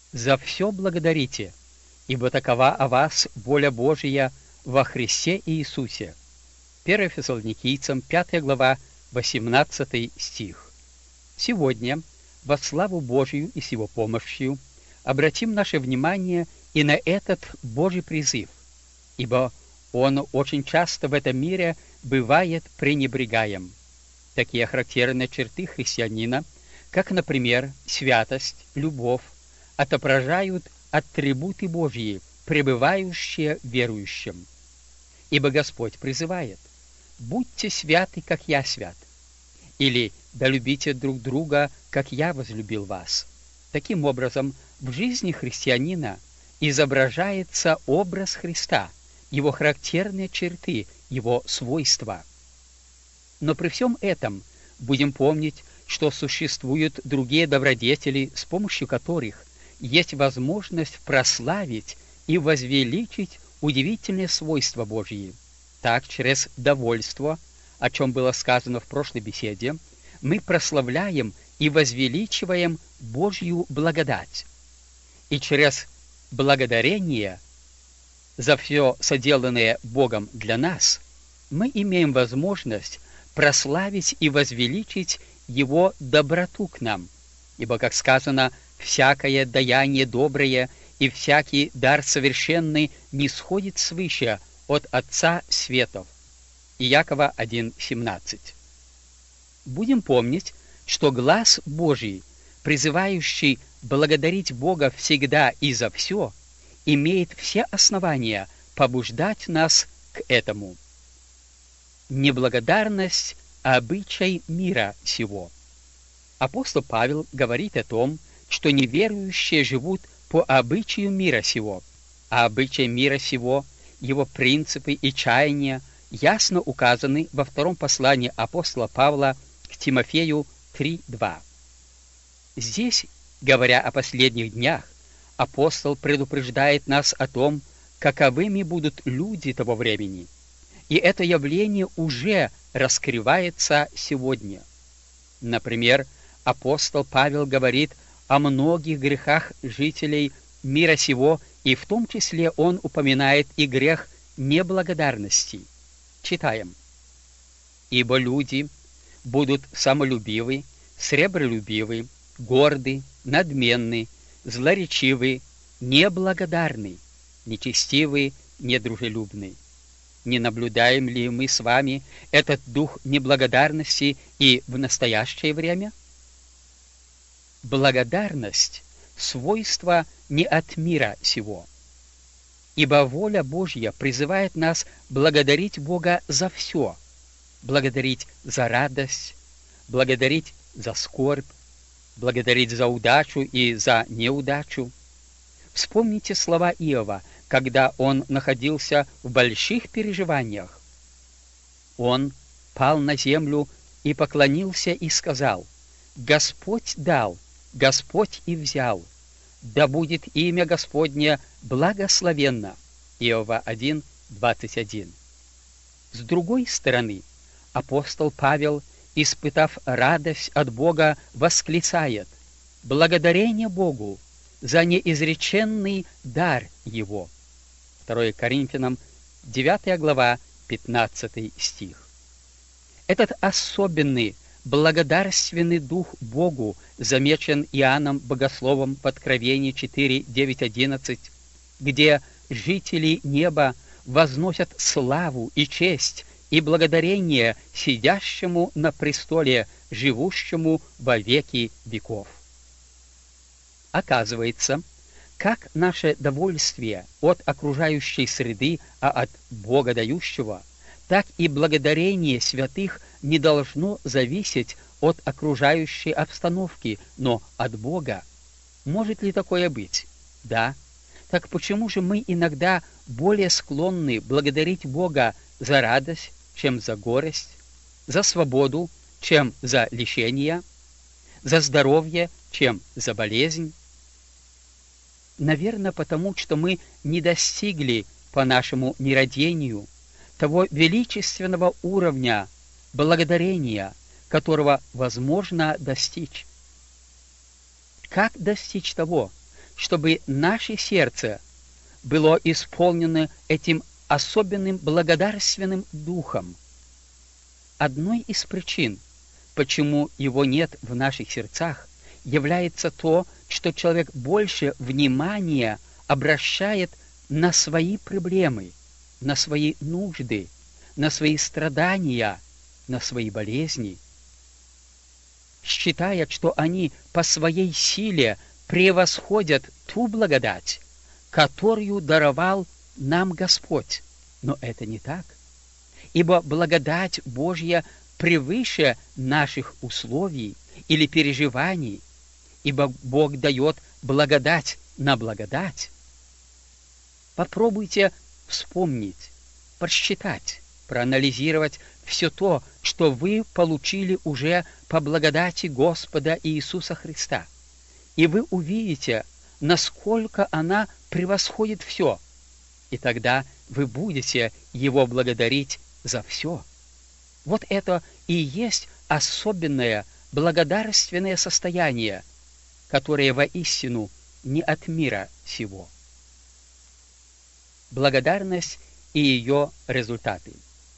За все благодарите, ибо такова о вас воля Божия во Христе Иисусе». 1 Фессалоникийцам, 5 глава, 18 стих. Сегодня, во славу Божию и с Его помощью, обратим наше внимание и на этот Божий призыв, ибо он очень часто в этом мире бывает пренебрегаем. Такие характерные черты христианина, как, например, святость, любовь, отображают атрибуты Божьи, пребывающие верующим. Ибо Господь призывает: «Будьте святы, как я свят», или «Да любите друг друга, как я возлюбил вас». Таким образом, в жизни христианина изображается образ Христа, его характерные черты, его свойства. Но при всем этом будем помнить, что существуют другие добродетели, с помощью которых есть возможность прославить и возвеличить удивительные свойства Божьи. Так, через довольство, о чем было сказано в прошлой беседе, мы прославляем и возвеличиваем Божью благодать. И через благодарение за все соделанное Богом для нас мы имеем возможность прославить и возвеличить Его доброту к нам. Ибо, как сказано, «всякое даяние доброе и всякий дар совершенный не сходит свыше от Отца светов». Иакова 1:17. Будем помнить, что глас Божий, призывающий благодарить Бога всегда и за все, имеет все основания побуждать нас к этому. Неблагодарность – обычай мира сего. Апостол Павел говорит о том, что неверующие живут по обычаю мира сего, а обычай мира сего, его принципы и чаяния ясно указаны во втором послании апостола Павла к Тимофею 3:2. Здесь, говоря о последних днях, апостол предупреждает нас о том, каковыми будут люди того времени, и это явление уже раскрывается сегодня. Например, апостол Павел говорит о многих грехах жителей мира сего, и в том числе он упоминает и грех неблагодарности. Читаем: «Ибо люди будут самолюбивы, сребролюбивы, горды, надменны, злоречивы, неблагодарны, нечестивы, недружелюбны». Не наблюдаем ли мы с вами этот дух неблагодарности и в настоящее время? Благодарность – свойство не от мира сего. Ибо воля Божья призывает нас благодарить Бога за все, благодарить за радость, благодарить за скорбь, благодарить за удачу и за неудачу. Вспомните слова Иова, когда он находился в больших переживаниях. Он пал на землю и поклонился и сказал: «Господь дал, Господь и взял, да будет имя Господне благословенно». Иова 1:21. С другой стороны, апостол Павел, испытав радость от Бога, восклицает: «Благодарение Богу за неизреченный дар Его». 2 Коринфянам 9 глава, 15 стих. Этот особенный благодарственный дух Богу замечен Иоанном Богословом в Откровении 4:9-11, где жители неба возносят славу и честь и благодарение сидящему на престоле, живущему во веки веков. Оказывается, как наше довольствие от окружающей среды, а от Бога дающего, так и благодарение святых не должно зависеть от окружающей обстановки, но от Бога. Может ли такое быть? Да. Так почему же мы иногда более склонны благодарить Бога за радость, чем за горесть, за свободу, чем за лишение, за здоровье, чем за болезнь? Наверное, потому что мы не достигли по нашему нерадению того величественного уровня благодарения, которого возможно достичь. Как достичь того, чтобы наше сердце было исполнено этим особенным благодарственным духом. Одной из причин, почему его нет в наших сердцах, является то, что человек больше внимания обращает на свои проблемы, на свои нужды, на свои страдания, на свои болезни, считая, что они по своей силе превосходят ту благодать, которую даровал нам Господь. Но это не так, ибо благодать Божья превыше наших условий или переживаний, ибо Бог дает благодать на благодать. Попробуйте вспомнить, просчитать, проанализировать все то, что вы получили уже по благодати Господа Иисуса Христа, и вы увидите, насколько она превосходит все, и тогда вы будете Его благодарить за все. Вот это и есть особенное благодарственное состояние, которое воистину не от мира сего. Благодарность и ее результаты.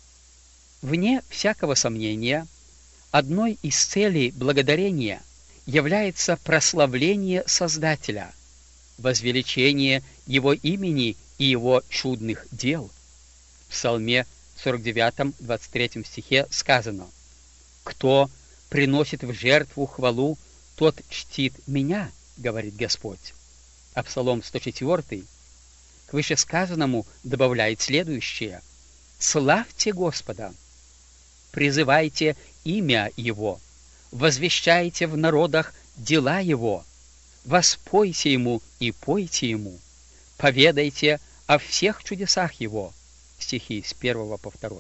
Вне всякого сомнения, одной из целей благодарения является прославление Создателя, возвеличение Его имени и Его чудных дел. В Псалме 49, 23 стихе сказано: «Кто приносит в жертву хвалу, тот чтит меня, говорит Господь». А Псалом 104 к вышесказанному добавляет следующее: «Славьте Господа, призывайте имя Его, возвещайте в народах дела Его, воспойте Ему и пойте Ему, поведайте о всех чудесах Его». Стихи с 1 по 2.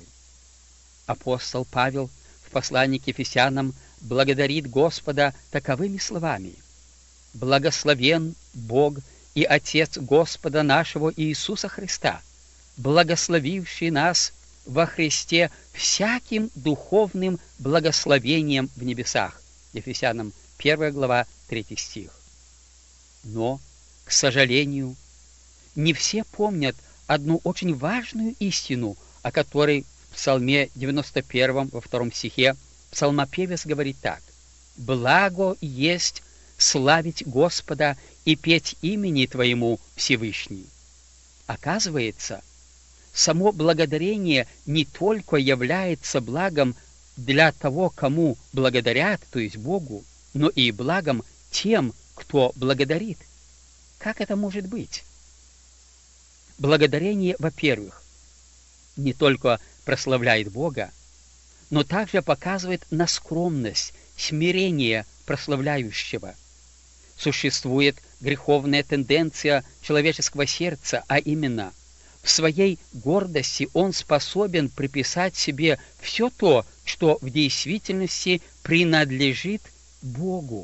Апостол Павел в послании к Ефесянам благодарит Господа таковыми словами: «Благословен Бог и Отец Господа нашего Иисуса Христа, благословивший нас во Христе всяким духовным благословением в небесах». Ефесянам 1 глава 3 стих. Но, к сожалению, не все помнят одну очень важную истину, о которой в Псалме 91 во 2 стихе псалмопевец говорит так: «Благо есть славить Господа и петь имени Твоему, Всевышний». Оказывается, само благодарение не только является благом для того, кому благодарят, то есть Богу, но и благом тем, кто благодарит. Как это может быть? Благодарение, во-первых, не только прославляет Бога, но также показывает на скромность, смирение прославляющего. Существует греховная тенденция человеческого сердца, а именно, в своей гордости он способен приписать себе все то, что в действительности принадлежит Богу.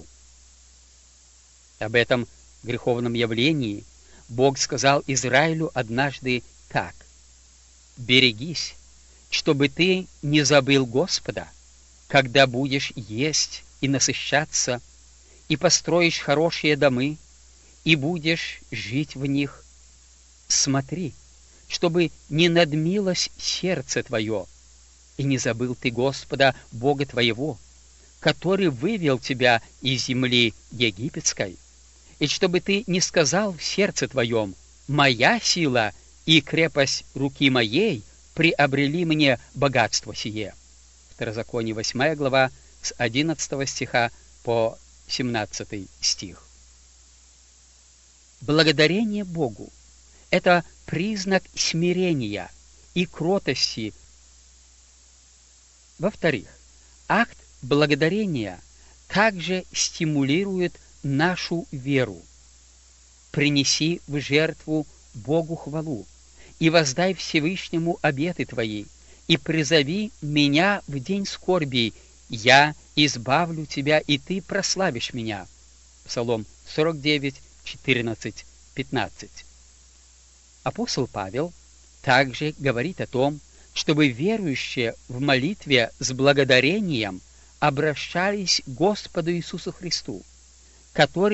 Об этом греховном явлении Бог сказал Израилю однажды так: «Берегись, чтобы ты не забыл Господа, когда будешь есть и насыщаться, и построишь хорошие домы, и будешь жить в них. Смотри, чтобы не надмилось сердце твое, и не забыл ты Господа, Бога твоего, который вывел тебя из земли египетской, и чтобы ты не сказал в сердце твоем: моя сила и крепость руки моей приобрели мне богатство сие». Второзаконие 8 глава с 11 стиха по 17 стих. Благодарение Богу – это признак смирения и кротости. Во-вторых, акт благодарения также стимулирует нашу веру. «Принеси в жертву Богу хвалу, и воздай Всевышнему обеты твои, и призови меня в день скорби, я избавлю тебя, и ты прославишь меня». Псалом 49, 14, 15. Апостол Павел также говорит о том, чтобы верующие в молитве с благодарением обращались к Господу Иисусу Христу, который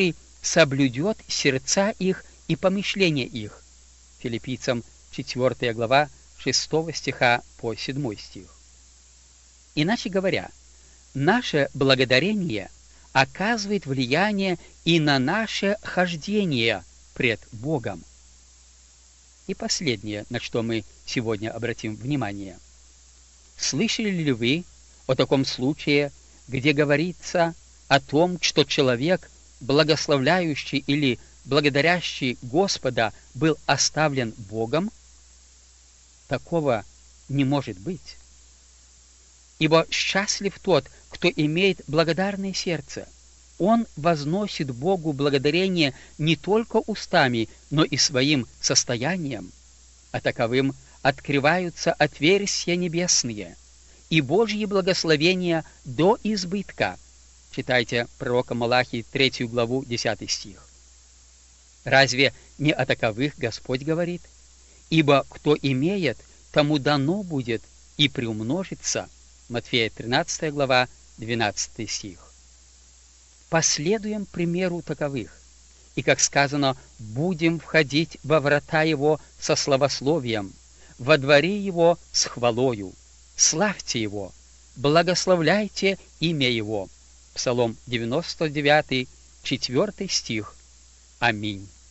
соблюдет сердца их и помышления их. Филиппийцам 4 глава 6 стиха по 7 стих. Иначе говоря, наше благодарение оказывает влияние и на наше хождение пред Богом. И последнее, на что мы сегодня обратим внимание. Слышали ли вы о таком случае, где говорится о том, что человек, благословляющий или благодарящий Господа, был оставлен Богом? Такого не может быть. Ибо счастлив тот, кто имеет благодарное сердце. Он возносит Богу благодарение не только устами, но и своим состоянием, а таковым открываются отверстия небесные и Божьи благословения до избытка. Читайте пророка Малахии 3 главу 10 стих. Разве не о таковых Господь говорит? Ибо кто имеет, тому дано будет и приумножится. Матфея 13 глава 12 стих. Последуем примеру таковых, и, как сказано, будем входить во врата его со славословием, во дворе его с хвалою. Славьте его, благословляйте имя его. Псалом 99, 4 стих. Аминь.